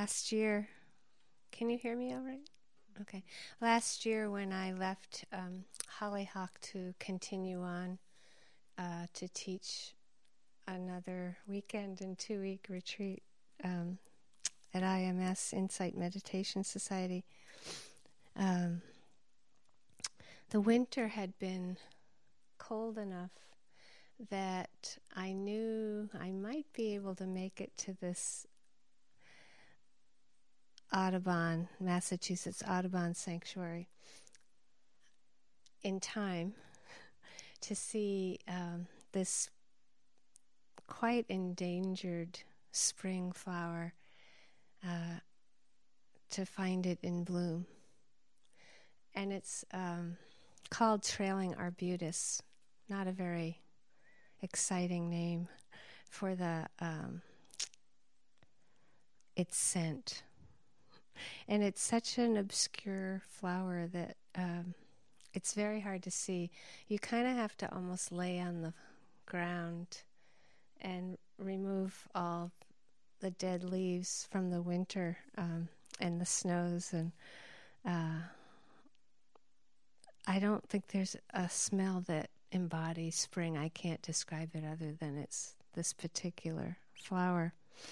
last year, can you hear me all right? Okay. Last year when I left Hollyhock to continue on to teach another weekend and 2-week retreat at IMS, Insight Meditation Society, the winter had been cold enough that I knew I might be able to make it to this Audubon, Massachusetts Audubon Sanctuary in time to see this quite endangered spring flower, to find it in bloom. And it's called Trailing Arbutus, not a very exciting name for the its scent. And it's such an obscure flower that it's very hard to see. You kind of have to almost lay on the ground and remove all the dead leaves from the winter and the snows. And I don't think there's a smell that embodies spring. I can't describe it other than it's this particular flower.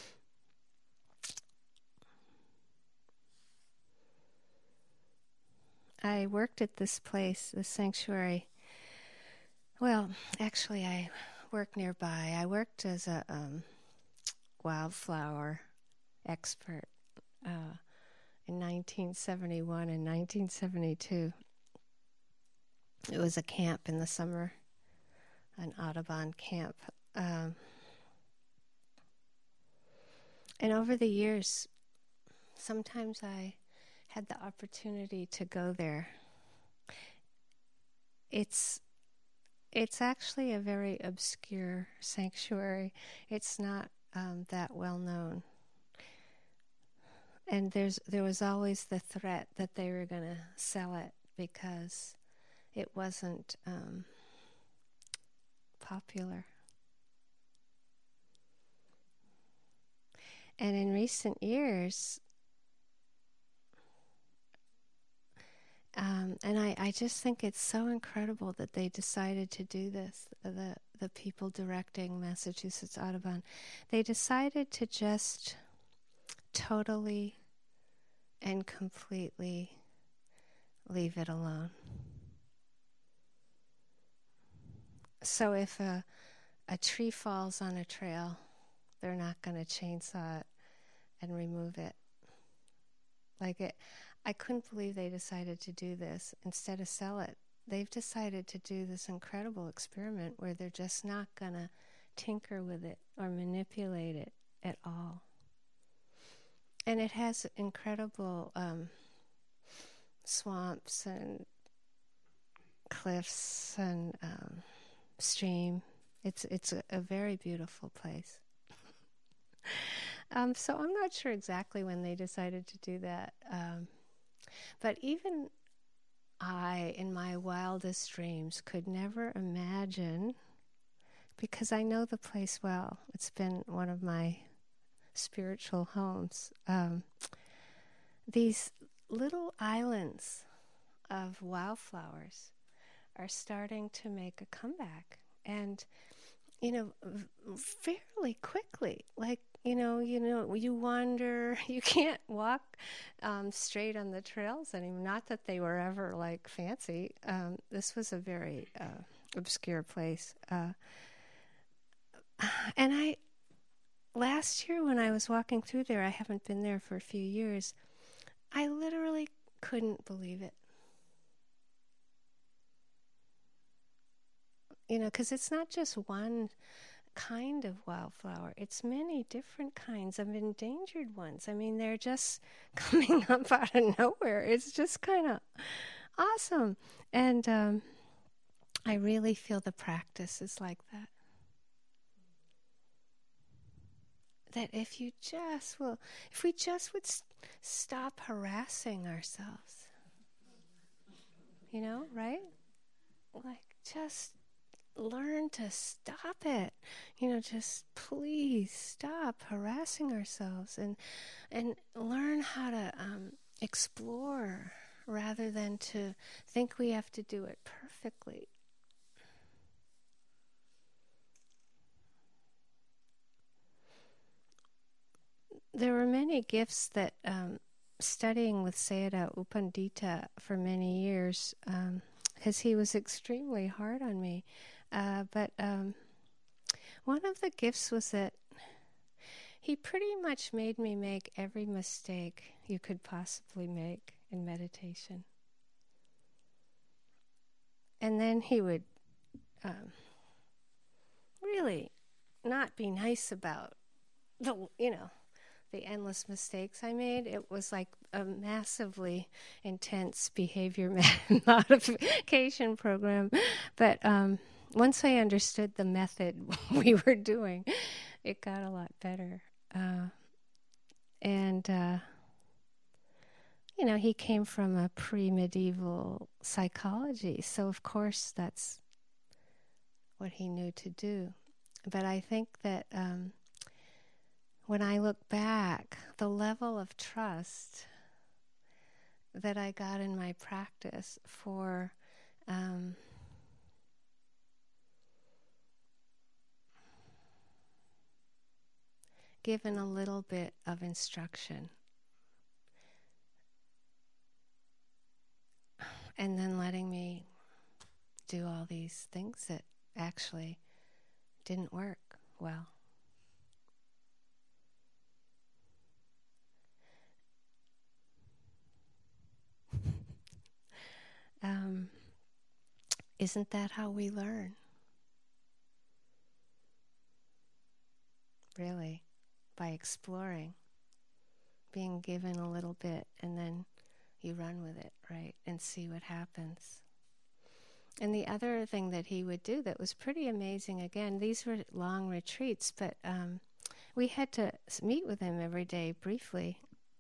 I worked at this place, this sanctuary. Well, actually, I worked nearby. I worked as a wildflower expert in 1971 and 1972. It was a camp in the summer, an Audubon camp. And over the years, sometimes I had the opportunity to go there. It's actually a very obscure sanctuary. It's not that well known. And there was always the threat that they were going to sell it because it wasn't popular. And in recent years, and I just think it's so incredible that they decided to do this, the people directing Massachusetts Audubon. They decided to just totally and completely leave it alone. So if a tree falls on a trail, they're not going to chainsaw it and remove it. I couldn't believe they decided to do this instead of sell it. They've decided to do this incredible experiment where they're just not going to tinker with it or manipulate it at all. And it has incredible swamps and cliffs and stream. It's a very beautiful place. So I'm not sure exactly when they decided to do that. But even I, in my wildest dreams, could never imagine, because I know the place well. It's been one of my spiritual homes. These little islands of wildflowers are starting to make a comeback. And, fairly quickly, you wander, you can't walk straight on the trails anymore. Not that they were ever fancy. This was a very obscure place. And last year when I was walking through there, I haven't been there for a few years, I literally couldn't believe it. Because it's not just one kind of wildflower. It's many different kinds of endangered ones. I mean, they're just coming up out of nowhere. It's just kind of awesome. And I really feel the practice is like that. That if we just would stop harassing ourselves, right? Just learn to stop it. Just please stop harassing ourselves and learn how to explore rather than to think we have to do it perfectly. There were many gifts that studying with Sayadaw U Pandita for many years, because he was extremely hard on me. But one of the gifts was that he pretty much made me make every mistake you could possibly make in meditation. And then he would really not be nice about the endless mistakes I made. It was like a massively intense behavior modification program. But once I understood the method we were doing, it got a lot better. He came from a pre-medieval psychology, so of course that's what he knew to do. But I think that when I look back, the level of trust that I got in my practice for given a little bit of instruction and then letting me do all these things that actually didn't work well. Isn't that how we learn? Really, by exploring, being given a little bit, and then you run with it, right, and see what happens. And the other thing that he would do that was pretty amazing, again, these were long retreats, but we had to meet with him every day briefly.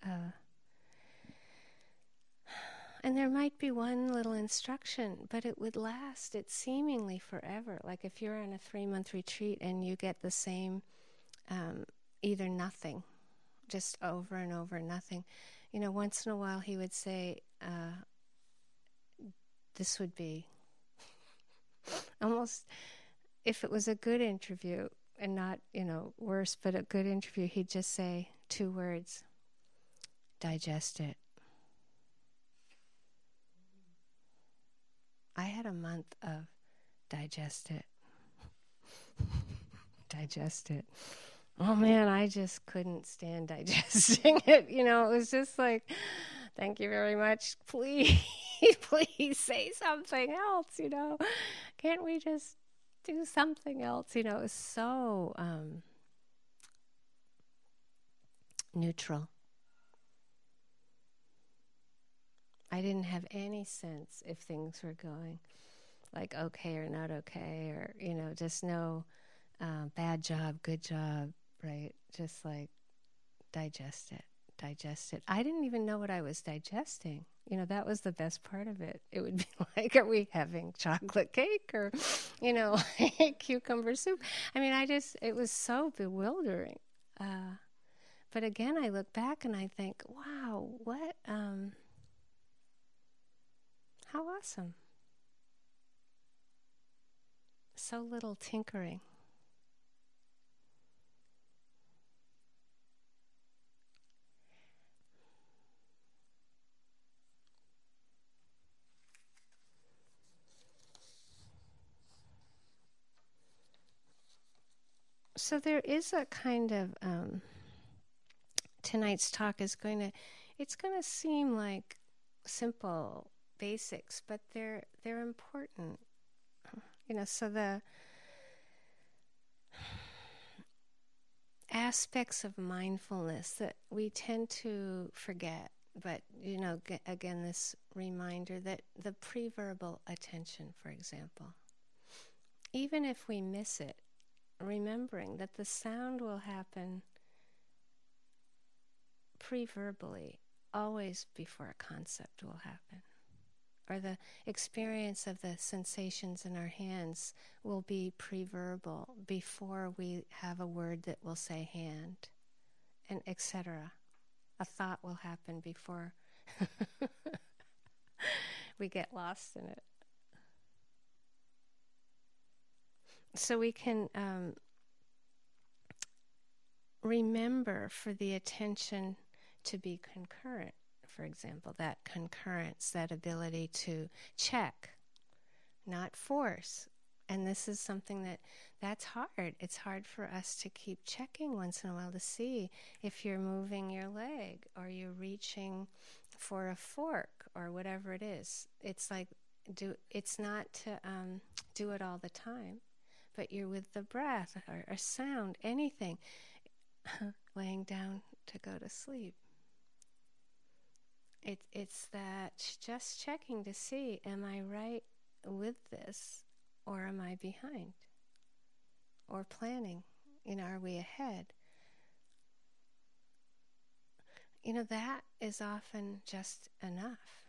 And there might be one little instruction, but it would last, it's seemingly forever. Like if you're on a 3-month retreat and you get the same, either nothing, just over and over nothing. Once in a while he would say, this would be almost, if it was a good interview and not, worse, but a good interview, he'd just say 2 words, digest it. I had a month of digest it. Digest it. Oh man, I just couldn't stand digesting it. It was just like, thank you very much. Please, please say something else, Can't we just do something else? It was so neutral. I didn't have any sense if things were going like okay or not okay, or, just no bad job, good job, right? Just like digest it. I didn't even know what I was digesting. That was the best part of it. It would be like, are we having chocolate cake or, cucumber soup? I mean, it was so bewildering. But again, I look back and I think, wow, what, how awesome. So little tinkering. So there is a kind of, tonight's talk is it's going to seem like simple basics, but they're important. So the aspects of mindfulness that we tend to forget, but, again, this reminder that the pre-verbal attention, for example, even if we miss it, remembering that the sound will happen pre-verbally, always before a concept will happen. or the experience of the sensations in our hands will be pre-verbal before we have a word that will say hand, and etc. A thought will happen before we get lost in it. So we can remember for the attention to be concurrent, for example, that concurrence, that ability to check, not force. And this is something that's hard. It's hard for us to keep checking once in a while to see if you're moving your leg or you're reaching for a fork or whatever it is. It's like, it's not to do it all the time, but you're with the breath or a sound, anything, laying down to go to sleep. It's that just checking to see, am I right with this, or am I behind? Or planning, are we ahead? That is often just enough.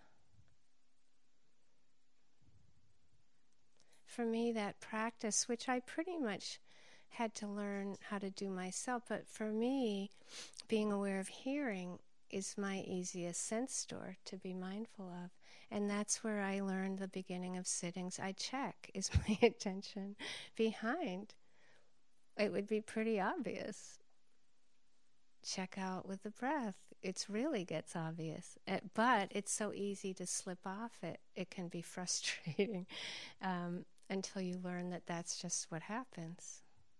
For me, that practice, which I pretty much had to learn how to do myself, but for me, being aware of hearing is my easiest sense store to be mindful of. And that's where I learned the beginning of sittings. I check, is my attention behind? It would be pretty obvious. Check out with the breath. It really gets obvious. But it's so easy to slip off it. It can be frustrating until you learn that that's just what happens.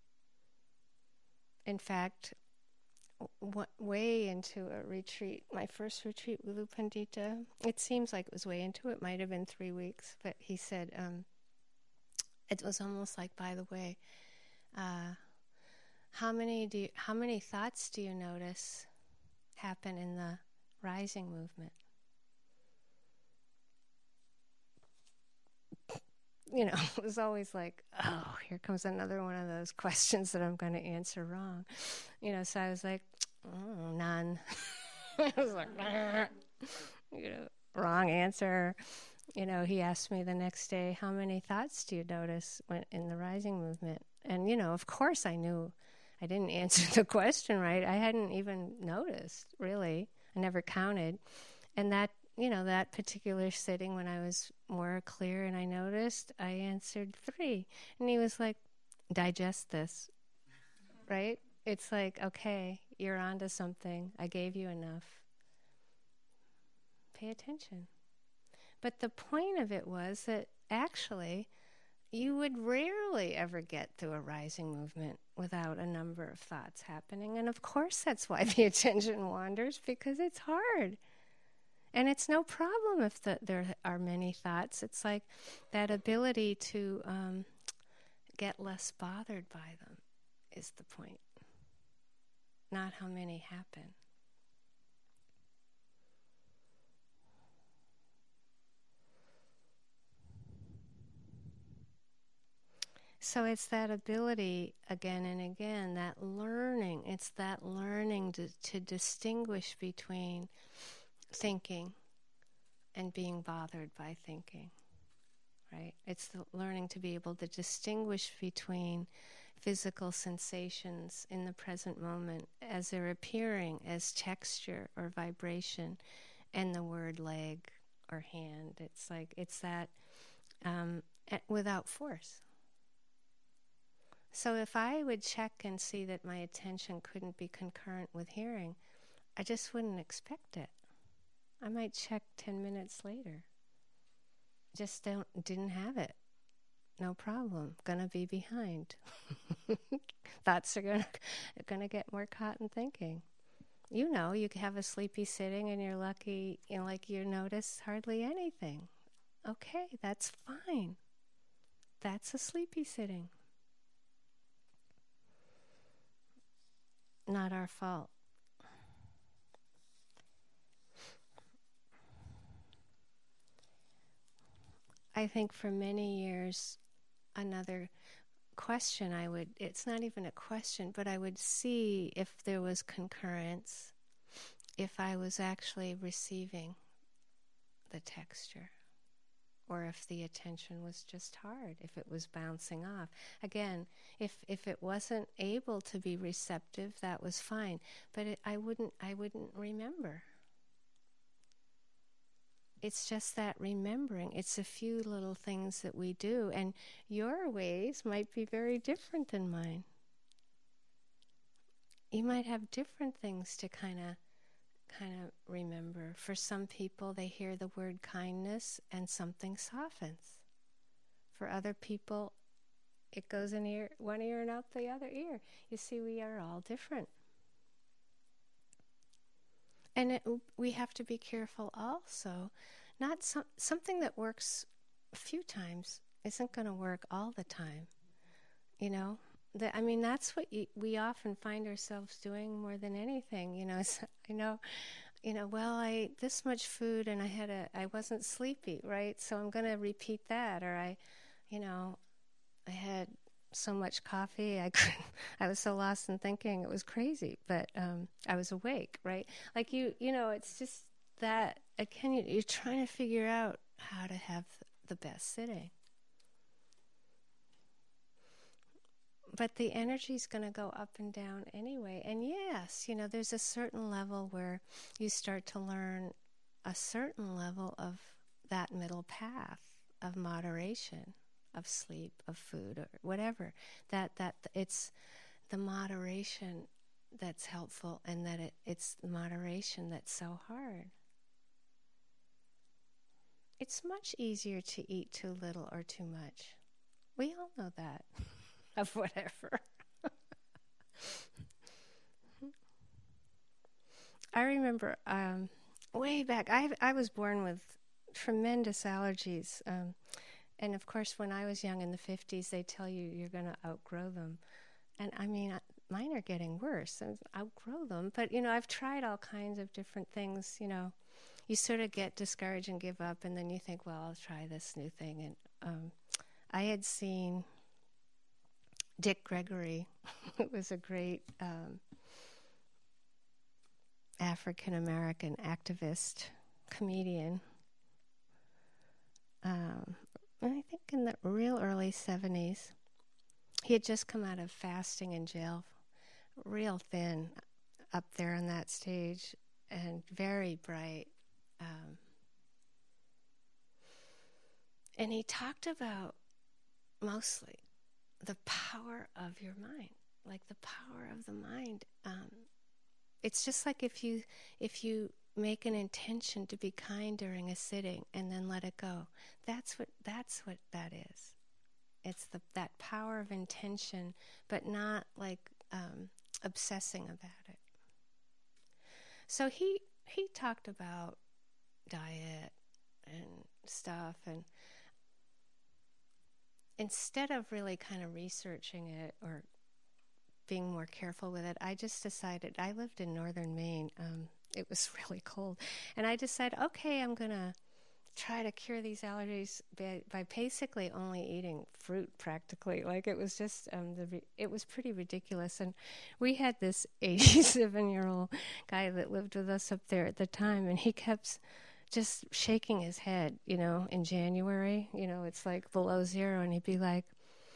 In fact, way into a retreat, my first retreat with U Pandita, it seems like it was way into it, might have been 3 weeks, but he said, it was almost like, by the way, how many thoughts do you notice happen in the rising movement? It was always like, oh, here comes another one of those questions that I'm going to answer wrong. So I was like, oh, none. I was like, wrong answer. He asked me the next day, how many thoughts do you notice in the rising movement? And, of course I knew I didn't answer the question right. I hadn't even noticed, really. I never counted. And that particular sitting when I was more clear and I noticed, I answered 3. And he was like, digest this, right? It's like, okay, you're onto something. I gave you enough. Pay attention. But the point of it was that actually you would rarely ever get through a rising movement without a number of thoughts happening. And of course that's why the attention wanders, because it's hard. And it's no problem if there are many thoughts. It's like that ability to get less bothered by them is the point, not how many happen. So it's that ability again and again, that learning. It's that learning to distinguish between thinking and being bothered by thinking, right? It's the learning to be able to distinguish between physical sensations in the present moment as they're appearing as texture or vibration and the word leg or hand. It's like, it's that without force. So if I would check and see that my attention couldn't be concurrent with hearing, I just wouldn't expect it. I might check 10 minutes later. Just didn't have it. No problem. Gonna be behind. Thoughts are gonna get more caught in thinking. You have a sleepy sitting and you're lucky, like you notice hardly anything. Okay, that's fine. That's a sleepy sitting. Not our fault. I think for many years, another question it's not even a question, but I would see if there was concurrence, if I was actually receiving the texture. or if the attention was just hard, if it was bouncing off. Again, if it wasn't able to be receptive, that was fine, but I wouldn't remember. It's just that remembering. It's a few little things that we do, and your ways might be very different than mine. You might have different things to kind of remember. For some people, they hear the word kindness and something softens. For other people, it goes in one ear and out the other ear. You see, we are all different. And we have to be careful also. Not something that works a few times isn't going to work all the time. You know? That's what we often find ourselves doing more than anything. Well, I ate this much food and I wasn't sleepy, right? So I'm going to repeat that. Or I had so much coffee, I was so lost in thinking it was crazy, but I was awake, right? Like it's just that, again, you're trying to figure out how to have the best sitting. But the energy's going to go up and down anyway. And yes, there's a certain level where you start to learn a certain level of that middle path of moderation, of sleep, of food, or whatever. That it's the moderation that's helpful, and that it's the moderation that's so hard. It's much easier to eat too little or too much. We all know that. Of whatever. I remember way back, I was born with tremendous allergies. And of course, when I was young in the 50s, they tell you you're going to outgrow them. And mine are getting worse. I outgrow them. But, I've tried all kinds of different things. You sort of get discouraged and give up, and then you think, well, I'll try this new thing. And I had seen Dick Gregory, who was a great African-American activist, comedian. I think in the real early 70s. He had just come out of fasting in jail, real thin, up there on that stage, and very bright. And he talked about mostly the power of your mind, like the power of the mind. It's just like if you make an intention to be kind during a sitting and then let it go. That's what that is. It's that power of intention, but not like obsessing about it. So he talked about diet and stuff, and instead of really kind of researching it or being more careful with it, I just decided, I lived in northern Maine. It was really cold. And I decided, okay, I'm going to try to cure these allergies by basically only eating fruit practically. Like it was just, it was pretty ridiculous. And we had this 87-year-old guy that lived with us up there at the time, and he kept just shaking his head, in January, it's like below zero, and he'd be like,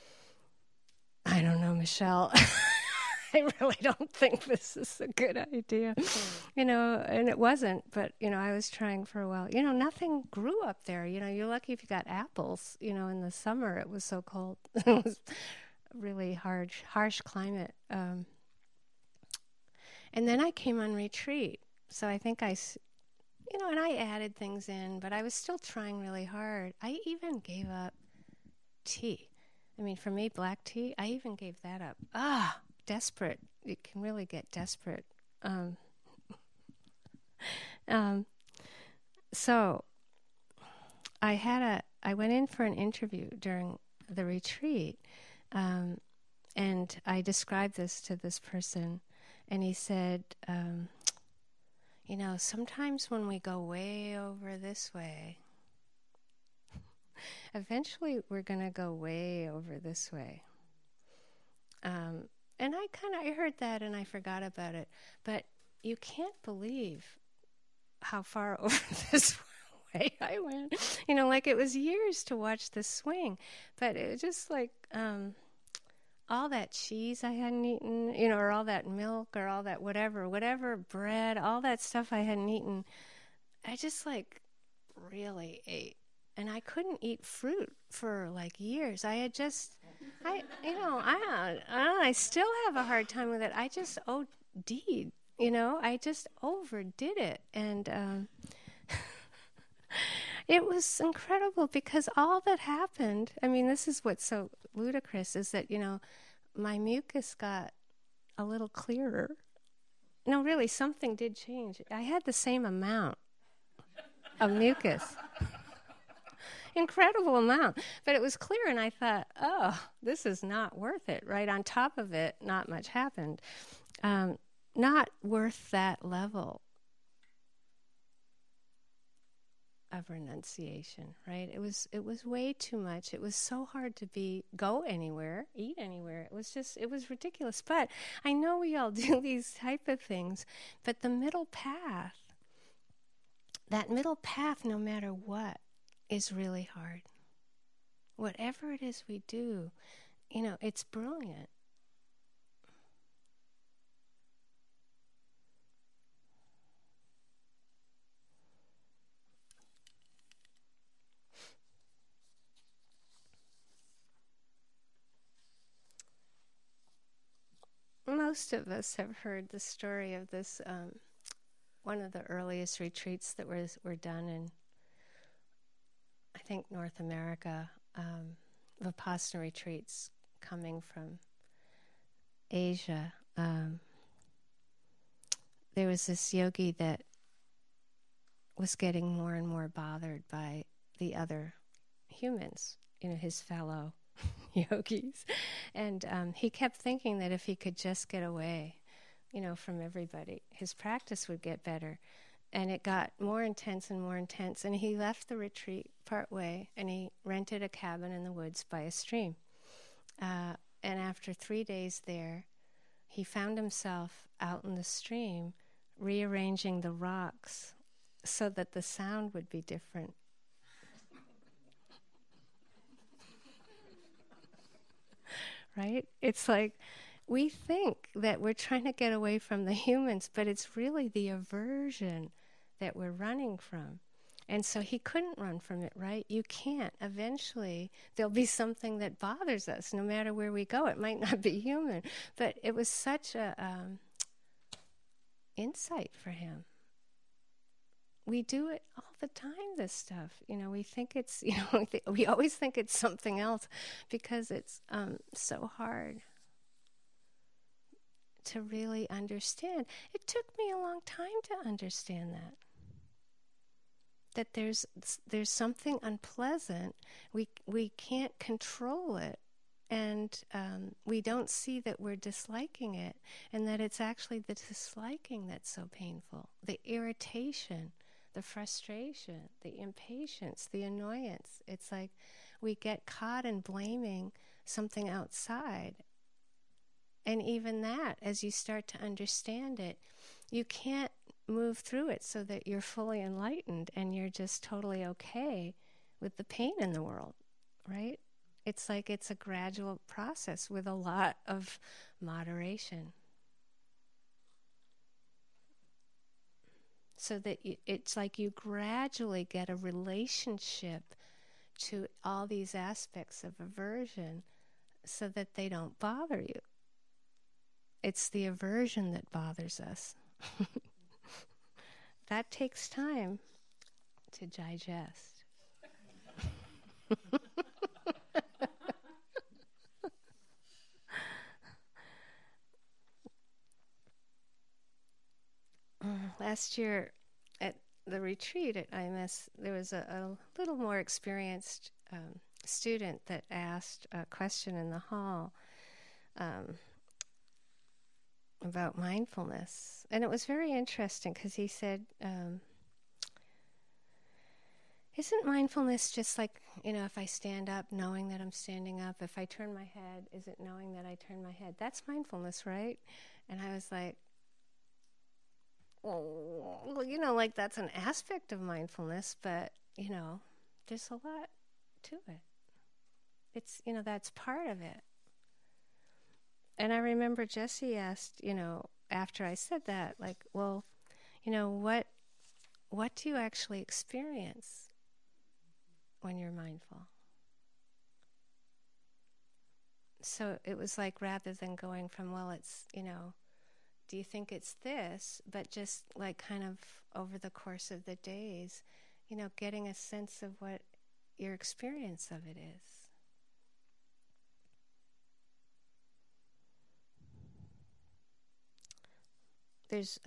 I don't know, Michelle, I really don't think this is a good idea, and it wasn't, but, I was trying for a while. Nothing grew up there, you're lucky if you got apples, in the summer it was so cold. It was really harsh climate. And then I came on retreat, so I think and I added things in, but I was still trying really hard. I even gave up tea. For me, black tea, I even gave that up. Desperate. You can really get desperate. So I went in for an interview during the retreat, and I described this to this person, and he said, sometimes when we go way over this way, eventually we're going to go way over this way. And I heard that and I forgot about it. But you can't believe how far over this away I went. You know, like it was years to watch the swing. But it was just like all that cheese I hadn't eaten, you know, or all that milk or all that whatever bread, all that stuff I hadn't eaten, I just like really ate. And I couldn't eat fruit for like years. I still have a hard time with it. I just OD'd, you know, I just overdid it. And it was incredible because all that happened, I mean, this is what's so ludicrous is that, you know, my mucus got a little clearer. No, really, something did change. I had the same amount of mucus. Incredible amount. But it was clear, and I thought, oh, this is not worth it. Right on top of it, not much happened. Not worth that level of renunciation, right? It was way too much. It was so hard to go anywhere, eat anywhere. It was ridiculous. But I know we all do these type of things, but the middle path, that middle path, no matter what, is really hard. Whatever it is we do, you know, it's brilliant. Most of us have heard the story of this, one of the earliest retreats that were done in, I think, North America, Vipassana retreats coming from Asia. There was this yogi that was getting more and more bothered by the other humans, you know, his fellow yogis. And he kept thinking that if he could just get away, you know, from everybody, his practice would get better. And it got more intense and more intense. And he left the retreat partway, and he rented a cabin in the woods by a stream. And after 3 days there, he found himself out in the stream rearranging the rocks so that the sound would be different. Right? It's like we think that we're trying to get away from the humans, but it's really the aversion that we're running from. And so he couldn't run from it, right? You can't. Eventually, there'll be something that bothers us no matter where we go. It might not be human, but it was such a insight for him. We do it all the time, this stuff. You know, we think it's, you know, we always think it's something else because it's so hard to really understand. It took me a long time to understand that there's something unpleasant. We can't control it, and we don't see that we're disliking it, and that it's actually the disliking that's so painful, the irritation, the frustration, the impatience, the annoyance. It's like we get caught in blaming something outside. And even that, as you start to understand it, you can't move through it so that you're fully enlightened and you're just totally okay with the pain in the world, right? It's like it's a gradual process with a lot of moderation. So that it's like you gradually get a relationship to all these aspects of aversion so that they don't bother you. It's the aversion that bothers us. That takes time to digest. Last year at the retreat at IMS, there was a little more experienced student that asked a question in the hall about mindfulness. And it was very interesting because he said, isn't mindfulness just like, you know, if I stand up, knowing that I'm standing up? If I turn my head, is it knowing that I turn my head? That's mindfulness, right? And I was like, oh, well, like that's an aspect of mindfulness, but, there's a lot to it. It's, that's part of it. And I remember Jesse asked, after I said that, like, well, what do you actually experience when you're mindful? So it was like, rather than going from, well, it's, do you think it's this, but just like kind of over the course of the days, getting a sense of what your experience of it is. There's,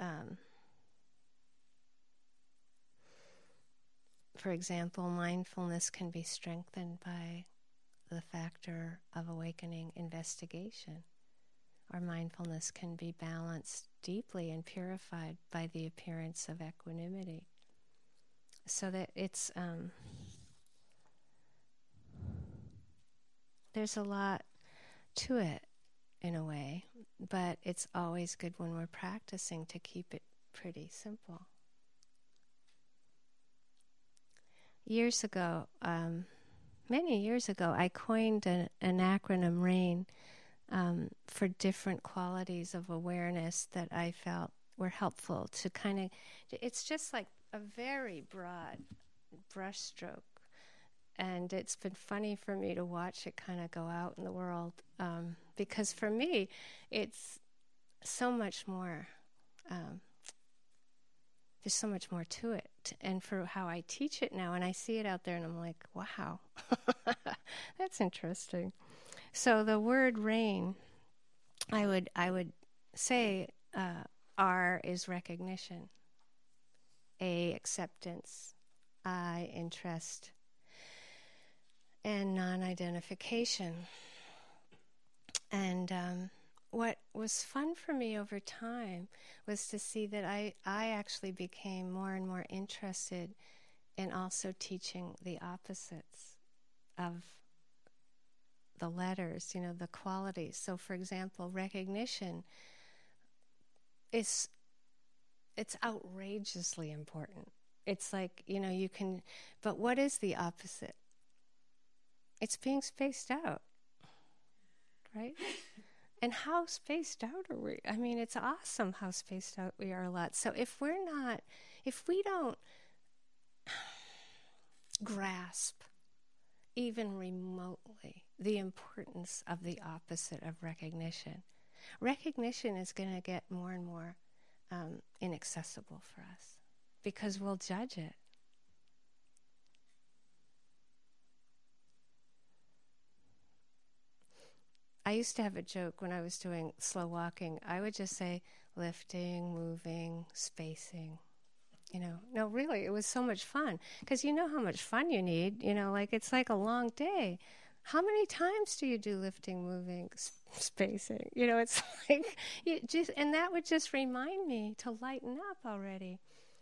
for example, mindfulness can be strengthened by the factor of awakening investigation. Or mindfulness can be balanced deeply and purified by the appearance of equanimity. So that it's, there's a lot to it in a way, but it's always good when we're practicing to keep it pretty simple. Years ago, many years ago, I coined an acronym RAIN for different qualities of awareness that I felt were helpful to kind of, it's just like a very broad brushstroke. And it's been funny for me to watch it kind of go out in the world, because for me, it's so much more, there's so much more to it. And for how I teach it now, and I see it out there and I'm like, wow, that's interesting. So the word RAIN, I would say R is recognition, A, acceptance, I, interest, and non-identification. And what was fun for me over time was to see that I actually became more and more interested in also teaching the opposites of the letters, the qualities. So for example, recognition it's outrageously important. It's like, you can, but what is the opposite? It's being spaced out, right? And how spaced out are we? I mean, it's awesome how spaced out we are a lot. So if we don't grasp even remotely the importance of the opposite of recognition, recognition is going to get more and more inaccessible for us because we'll judge it. I used to have a joke when I was doing slow walking. I would just say lifting, moving, spacing. No, really, it was so much fun. Because you know how much fun you need. Like it's like a long day. How many times do you do lifting, moving, spacing? It's like, and that would just remind me to lighten up already.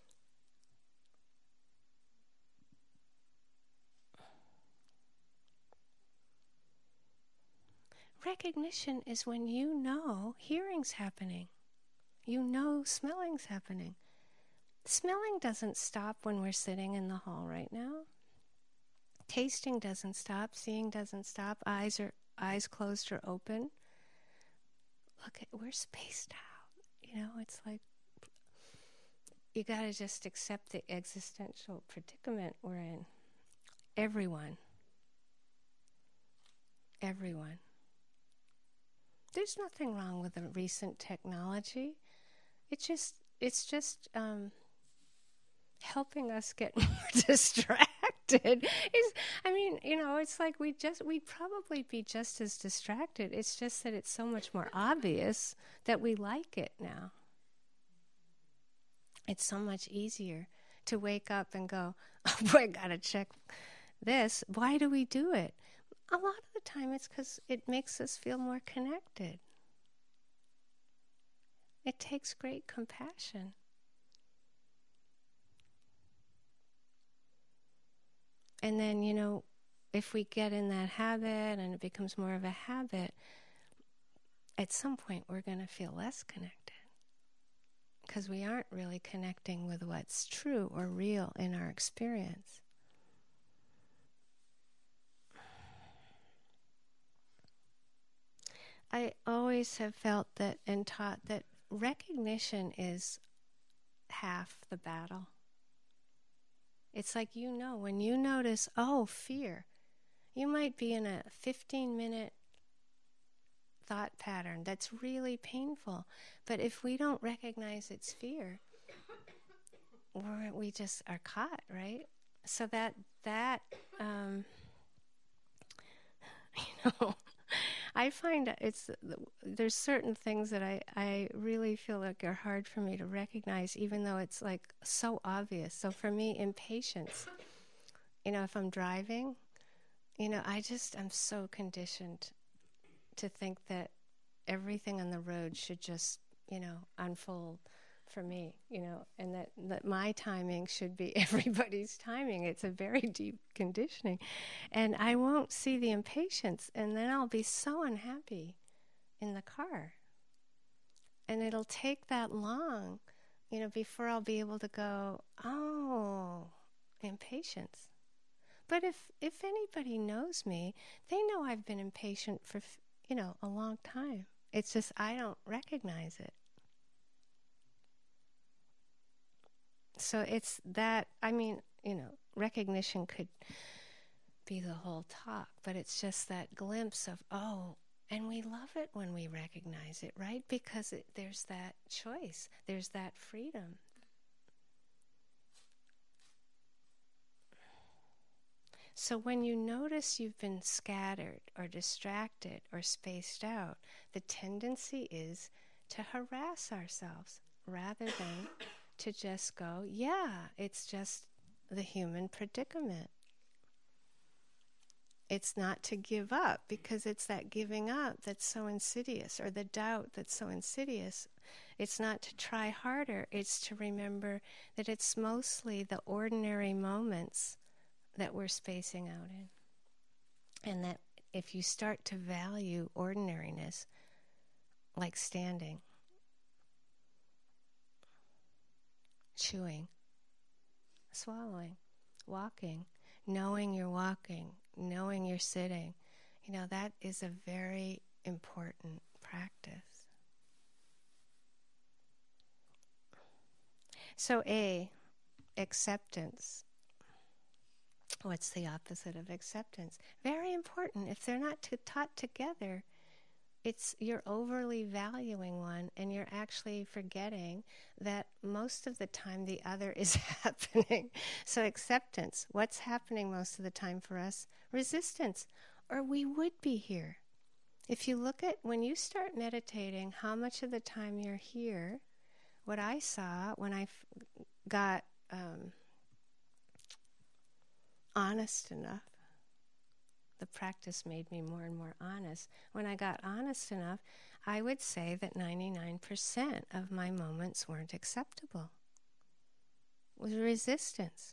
Recognition is when hearing's happening. Smelling's happening. Smelling doesn't stop when we're sitting in the hall right now. Tasting doesn't stop. Seeing doesn't stop. Eyes closed or open. We're spaced out. It's like you got to just accept the existential predicament we're in. Everyone. There's nothing wrong with the recent technology. It's just helping us get more distracted. It's like we'd probably be just as distracted. It's just that it's so much more obvious that we like it now. It's so much easier to wake up and go, oh boy, I gotta check this. Why do we do it? A lot of the time it's because it makes us feel more connected. It takes great compassion. And then, if we get in that habit and it becomes more of a habit, at some point we're going to feel less connected. because we aren't really connecting with what's true or real in our experience. I always have felt that and taught that recognition is half the battle. It's like, when you notice, fear, you might be in a 15-minute thought pattern that's really painful. But if we don't recognize it's fear, we just are caught, right? So that I find there's certain things that I really feel like are hard for me to recognize, even though it's like so obvious. So for me, impatience, if I'm driving, I'm so conditioned to think that everything on the road should just, unfold for me, and that my timing should be everybody's timing. It's a very deep conditioning. And I won't see the impatience, and then I'll be so unhappy in the car. And it'll take that long, before I'll be able to go, impatience. But if anybody knows me, they know I've been impatient for, a long time. It's just I don't recognize it. So it's that, recognition could be the whole talk, but it's just that glimpse of, and we love it when we recognize it, right? Because there's that choice, there's that freedom. So when you notice you've been scattered or distracted or spaced out, the tendency is to harass ourselves rather than to just go, it's just the human predicament. It's not to give up, because it's that giving up that's so insidious, or the doubt that's so insidious. It's not to try harder. It's to remember that it's mostly the ordinary moments that we're spacing out in. And that if you start to value ordinariness, like standing, chewing, swallowing, walking, knowing you're walking, knowing you're sitting, that is a very important practice. So acceptance. What's the opposite of acceptance? Very important. If they're not taught together, you're overly valuing one, and you're actually forgetting that most of the time the other is happening. So acceptance, what's happening most of the time for us? Resistance, or we would be here. If you look at, when you start meditating, how much of the time you're here, what I saw when I got honest enough, the practice made me more and more honest. When I got honest enough, I would say that 99% of my moments weren't acceptable. It was resistance.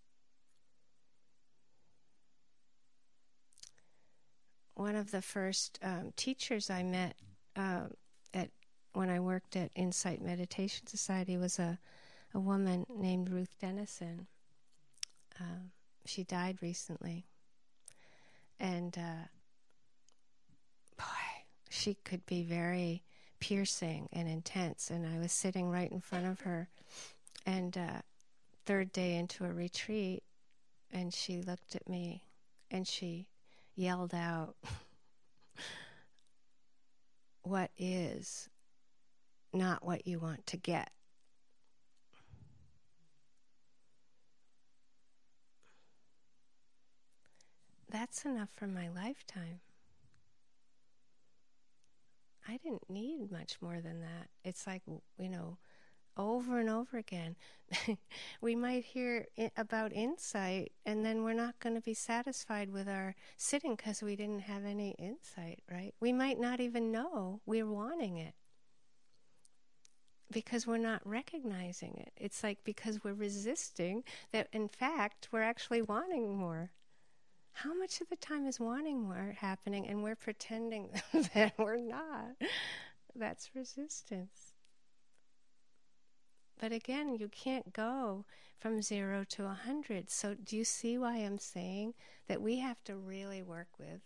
One of the first teachers I met when I worked at Insight Meditation Society was a woman named Ruth Dennison. She died recently. And she could be very piercing and intense. And I was sitting right in front of her, and third day into a retreat, and she looked at me and she yelled out, "What is not what you want to get?" That's enough for my lifetime. I didn't need much more than that. It's like, over and over again. We might hear about insight, and then we're not going to be satisfied with our sitting because we didn't have any insight, right? We might not even know we're wanting it because we're not recognizing it. It's like because we're resisting that, in fact, we're actually wanting more. How much of the time is wanting more happening and we're pretending that we're not? That's resistance. But again, you can't go from 0 to 100. So do you see why I'm saying that we have to really work with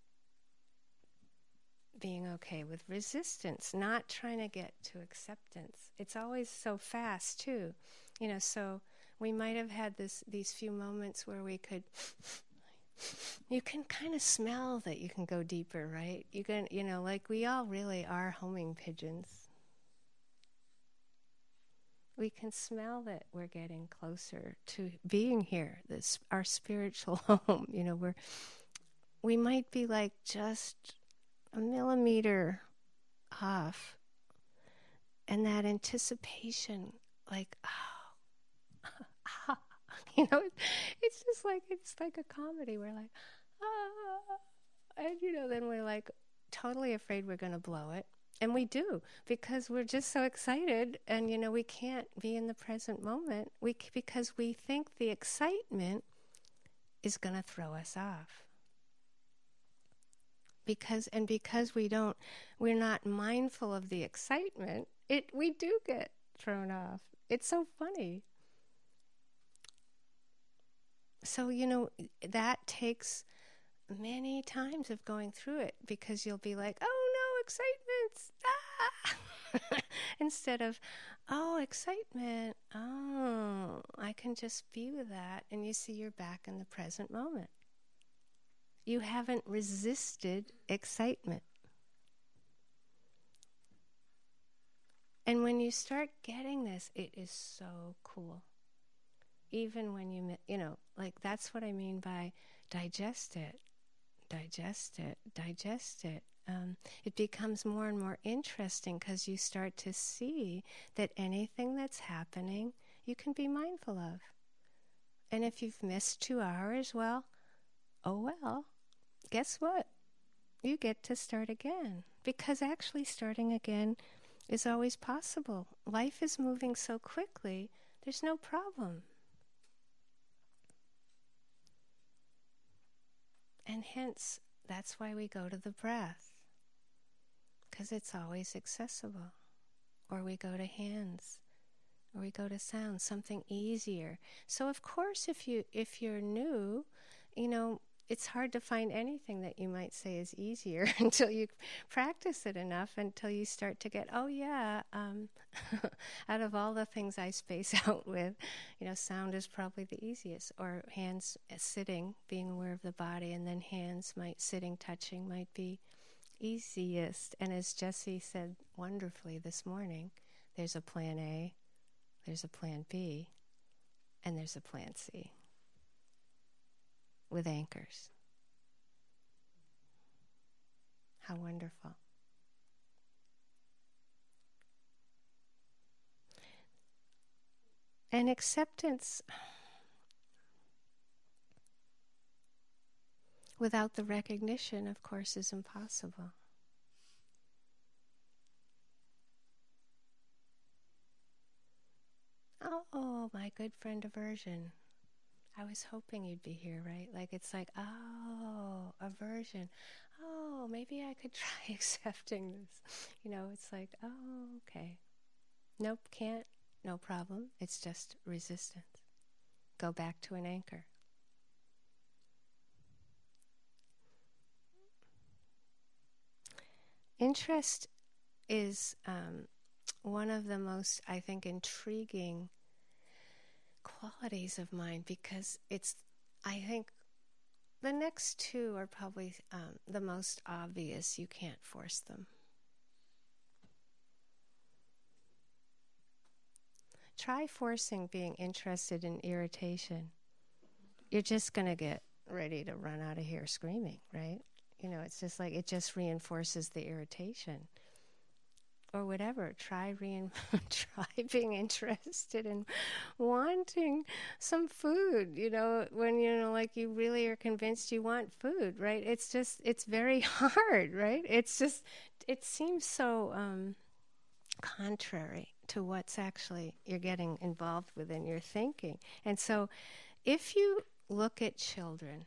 being okay with resistance, not trying to get to acceptance. It's always so fast too. So we might have had these few moments where you can kind of smell that you can go deeper, right? You can, like we all really are homing pigeons. We can smell that we're getting closer to being here, our spiritual home. We might be like just a millimeter off, and that anticipation, like, it's just like, it's like a comedy. We're like, and then we're like totally afraid we're going to blow it. And we do, because we're just so excited, and we can't be in the present moment because we think the excitement is going to throw us off. Because we're not mindful of the excitement, we do get thrown off. It's so funny. So, that takes many times of going through it, because you'll be like, oh no, excitement, instead of, oh, excitement, oh, I can just be with that, and you see you're back in the present moment. You haven't resisted excitement. And when you start getting this, it is so cool. Even when like, that's what I mean by digest it. It becomes more and more interesting, because you start to see that anything that's happening, you can be mindful of. And if you've missed 2 hours, well, guess what? You get to start again, because actually starting again is always possible. Life is moving so quickly, there's no problem. And hence, that's why we go to the breath, because it's always accessible. Or we go to hands, or we go to sound, something easier. So of course, if you're new, it's hard to find anything that you might say is easier until you practice it enough, until you start to get, oh yeah, out of all the things I space out with, sound is probably the easiest, or hands sitting, being aware of the body, and then hands sitting, touching might be easiest. And as Jessie said wonderfully this morning, there's a plan A, there's a plan B, and there's a plan C. With anchors. How wonderful. And acceptance without the recognition, of course, is impossible. Oh, my good friend aversion. I was hoping you'd be here, right? Like, it's like, oh, aversion. Oh, maybe I could try accepting this. It's like, oh, okay. Nope, can't. No problem. It's just resistance. Go back to an anchor. Interest is one of the most, I think, intriguing qualities of mind, because I think the next two are probably the most obvious. You can't force them. Try forcing being interested in irritation. You're just going to get ready to run out of here screaming, right? It's just like, it just reinforces the irritation. Or whatever, try being interested in wanting some food, when, like, you really are convinced you want food, right? It's very hard, right? It seems so contrary to what's actually you're getting involved with in your thinking. And so if you look at children,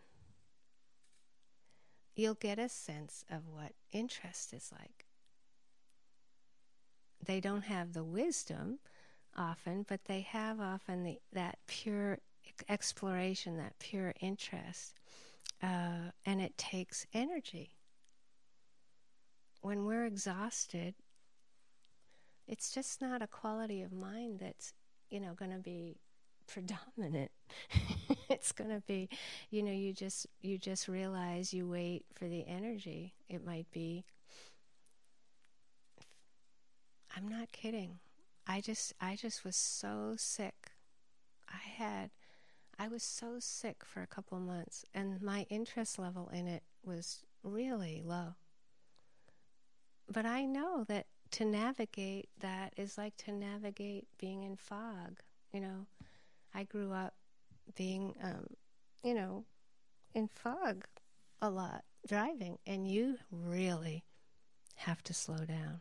you'll get a sense of what interest is like. They don't have the wisdom often, but they have often that pure exploration, that pure interest, and it takes energy. When we're exhausted, it's just not a quality of mind that's, going to be predominant. It's going to be, you just realize you wait for the energy. It might be, I'm not kidding. I just was so sick. I was so sick for a couple months, and my interest level in it was really low. But I know that to navigate that is like to navigate being in fog. I grew up being, in fog a lot, driving, and you really have to slow down.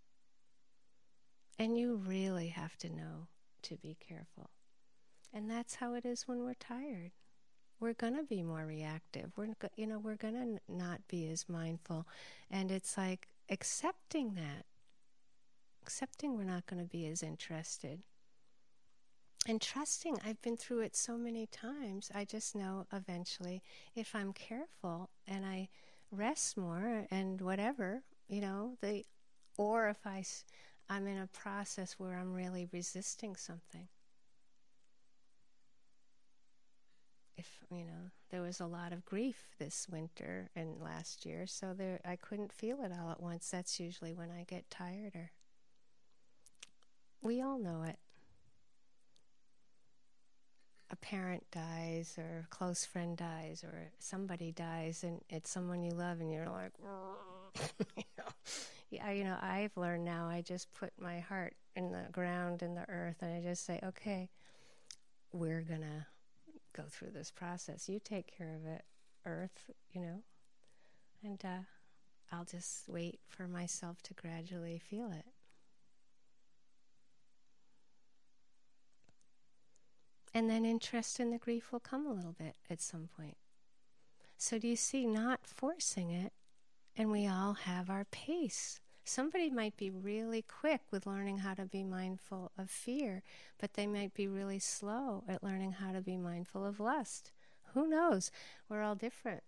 And you really have to know to be careful. And that's how it is when we're tired. We're going to be more reactive. We're going to not be as mindful. And it's like accepting that. Accepting we're not going to be as interested. And trusting, I've been through it so many times. I just know eventually if I'm careful and I rest more and whatever, or if I'm in a process where I'm really resisting something. If, there was a lot of grief this winter and last year, so I couldn't feel it all at once. That's usually when I get tireder. We all know it. A parent dies, or a close friend dies, or somebody dies, and it's someone you love, and you're like, Yeah, I've learned now, I just put my heart in the ground, in the earth, and I just say, okay, we're going to go through this process. You take care of it, earth, and I'll just wait for myself to gradually feel it. And then interest in the grief will come a little bit at some point. So do you see, not forcing it, and we all have our pace. Somebody might be really quick with learning how to be mindful of fear, but they might be really slow at learning how to be mindful of lust. Who knows? We're all different.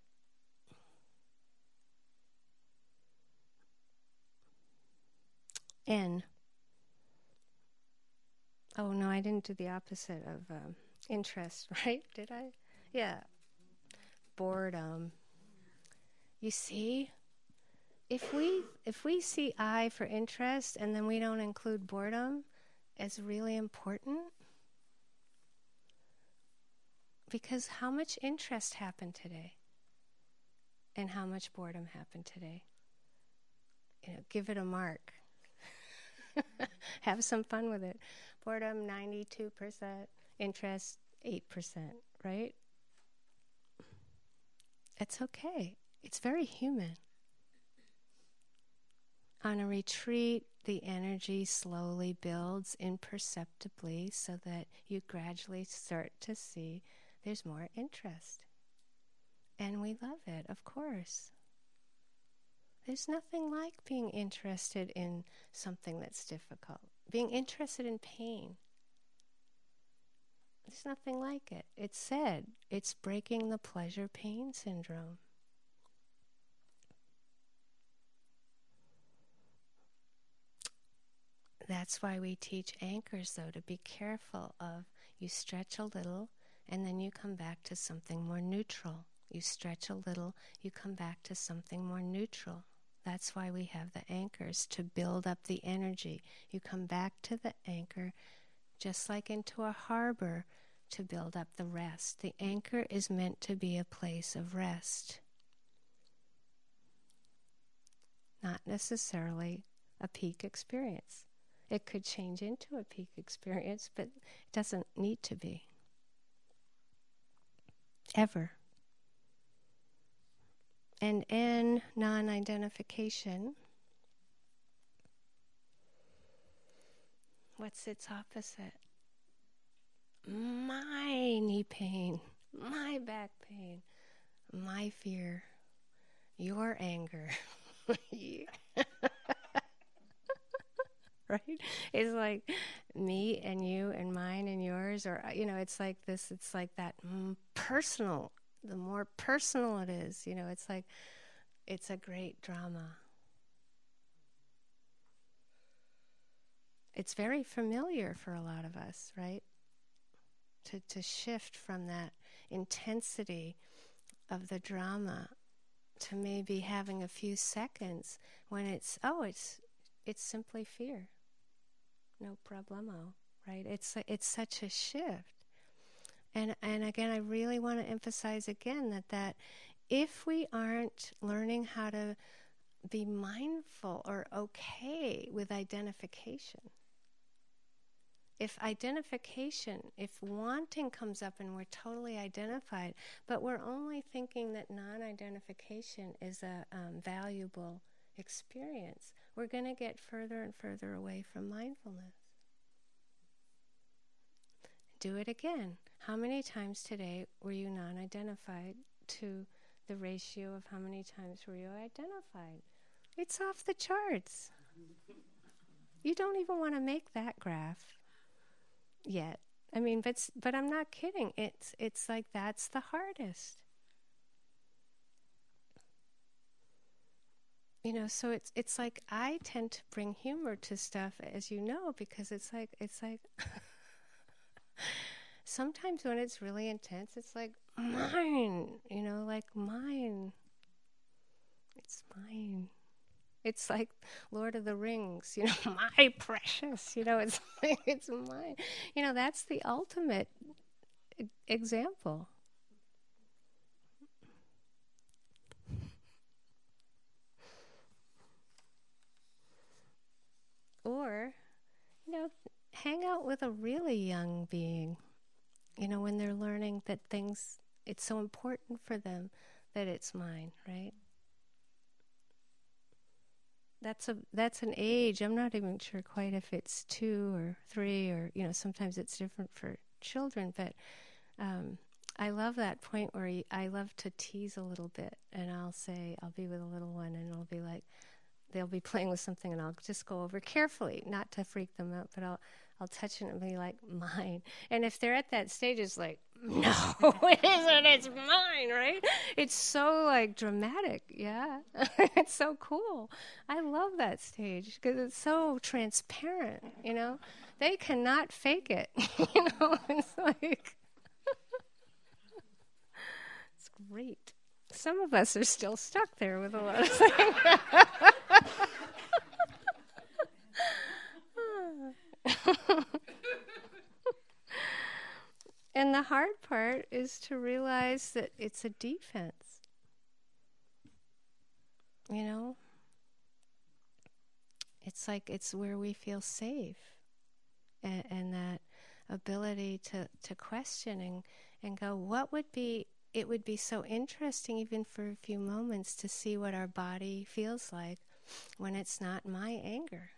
N. Oh, no, I didn't do the opposite of interest, right? Did I? Yeah. Boredom. You see? If we see I for interest and then we don't include boredom as really important, because how much interest happened today and how much boredom happened today? Give it a mark. Have some fun with it. Boredom 92%, interest 8%, right? It's okay. It's very human. On a retreat, the energy slowly builds imperceptibly so that you gradually start to see there's more interest. And we love it, of course. There's nothing like being interested in something that's difficult. Being interested in pain. There's nothing like it. It's said, it's breaking the pleasure-pain syndrome. That's why we teach anchors, though, to be careful of, you stretch a little, and then you come back to something more neutral. You stretch a little, you come back to something more neutral. That's why we have the anchors, to build up the energy. You come back to the anchor, just like into a harbor, to build up the rest. The anchor is meant to be a place of rest, not necessarily a peak experience. It could change into a peak experience, but it doesn't need to be. Ever. And N, non-identification. What's its opposite? My knee pain, my back pain, my fear, your anger. right? It's like me and you and mine and yours, or, it's like this, it's like that personal. The more personal it is, it's like, it's a great drama. It's very familiar for a lot of us, right? To shift from that intensity of the drama to maybe having a few seconds when it's simply fear. No problemo, right? It's such a shift. And again, I really want to emphasize again that if we aren't learning how to be mindful or okay with identification, if wanting comes up and we're totally identified, but we're only thinking that non-identification is a valuable experience, we're going to get further and further away from mindfulness. Do it again. How many times today were you non-identified to the ratio of how many times were you identified? It's off the charts. You don't even want to make that graph yet. I mean, but I'm not kidding. It's like that's the hardest. So it's like I tend to bring humor to stuff, as you know, because it's like sometimes when it's really intense, it's like mine, like mine. It's mine. It's like Lord of the Rings, my precious, it's like, it's mine. That's the ultimate example. Or, hang out with a really young being, when they're learning that it's so important for them that it's mine, right? That's an age. I'm not even sure quite if it's 2 or 3 or, sometimes it's different for children, but I love that point where I love to tease a little bit, and I'll say, I'll be with a little one and it'll be like, they'll be playing with something and I'll just go over carefully, not to freak them out, but I'll touch it and be like, mine. And if they're at that stage, it's like, no, it isn't, it's mine, right? It's so like dramatic, yeah. It's so cool. I love that stage because it's so transparent, They cannot fake it, It's like, it's great. Some of us are still stuck there with a lot of things. And the hard part is to realize that it's a defense. It's like it's where we feel safe. And that ability to question and go, it would be so interesting even for a few moments to see what our body feels like when it's not my anger.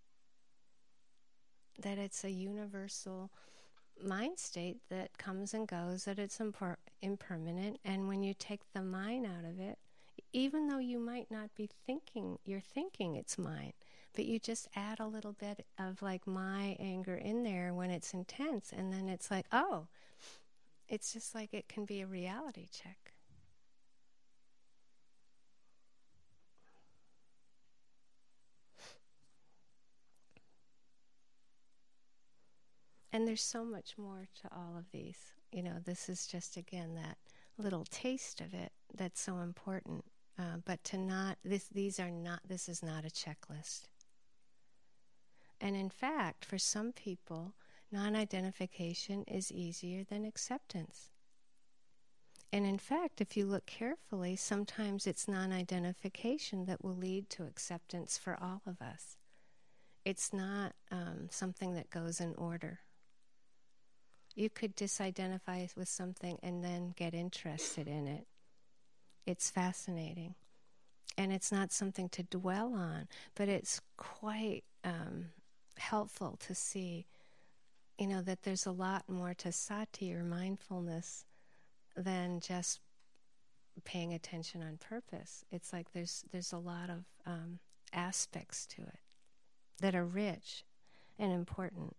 That it's a universal mind state that comes and goes, that it's impermanent, and when you take the mine out of it, even though you might not be thinking, you're thinking it's mine, but you just add a little bit of like my anger in there when it's intense, and then it's like, oh, it's just like it can be a reality check. And there's so much more to all of these. This is just, again, that little taste of it that's so important. But this is not a checklist. And in fact, for some people, non-identification is easier than acceptance. And in fact, if you look carefully, sometimes it's non-identification that will lead to acceptance for all of us. It's not something that goes in order. You could disidentify with something and then get interested in it. It's fascinating. And it's not something to dwell on, but it's quite helpful to see, that there's a lot more to sati or mindfulness than just paying attention on purpose. It's like there's a lot of aspects to it. that are rich and important.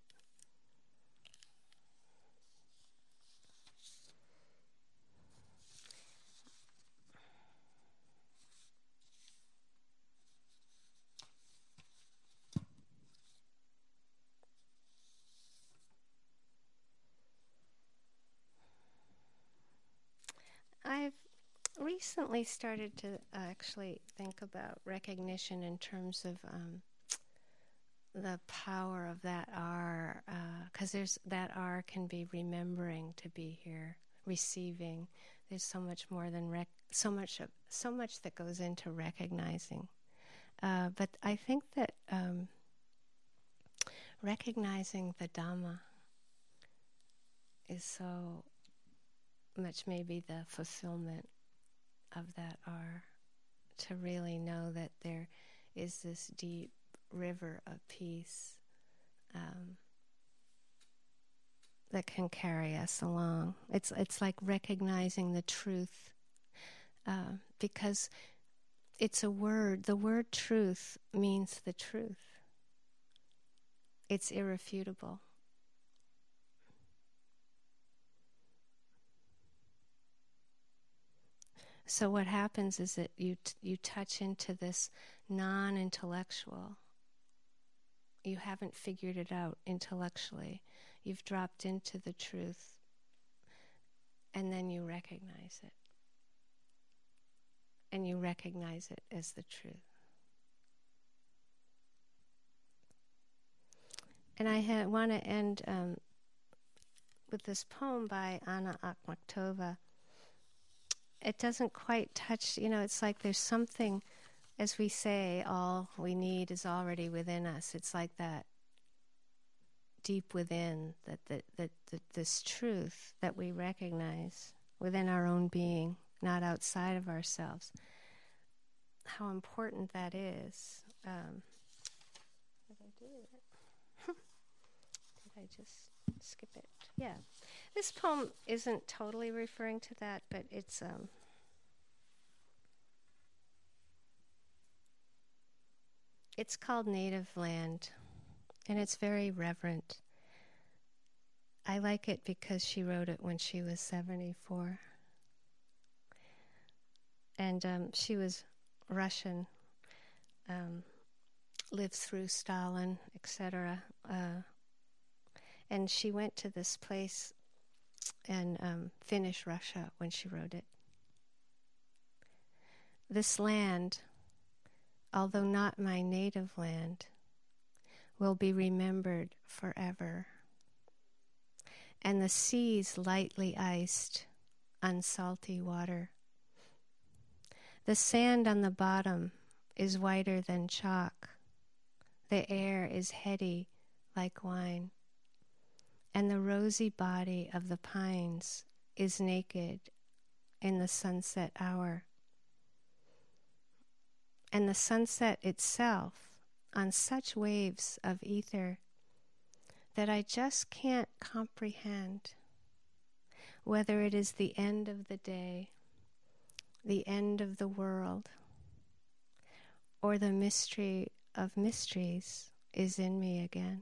I've recently started to actually think about recognition in terms of the power of that R, because there's that R can be remembering to be here, receiving. There's so much more than so much that goes into recognizing. But I think that recognizing the Dhamma is so much maybe the fulfillment of that R, to really know that there is this deep river of peace that can carry us along. It's like recognizing the truth, because it's a word. The word truth means the truth. It's irrefutable. So what happens is that you touch into this non-intellectual. You haven't figured it out intellectually. You've dropped into the truth, and then you recognize it. And you recognize it as the truth. And I want to end with this poem by Anna Akhmatova. It doesn't quite touch, it's like there's something, as we say, all we need is already within us. It's like that deep within, that this truth that we recognize within our own being, not outside of ourselves. How important that is. Did I do that? Did I just skip it? Yeah. This poem isn't totally referring to that, but it's called Native Land, and it's very reverent. I like it because she wrote it when she was 74. And she was Russian, lived through Stalin, etc. And she went to this place in Finnish Russia when she wrote it. This land, although not my native land, will be remembered forever. And the seas lightly iced on salty water. The sand on the bottom is whiter than chalk. The air is heady like wine. And the rosy body of the pines is naked in the sunset hour. And the sunset itself on such waves of ether that I just can't comprehend whether it is the end of the day, the end of the world, or the mystery of mysteries is in me again.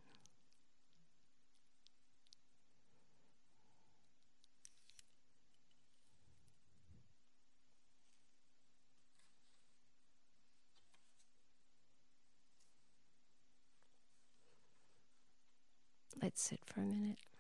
Let's sit for a minute.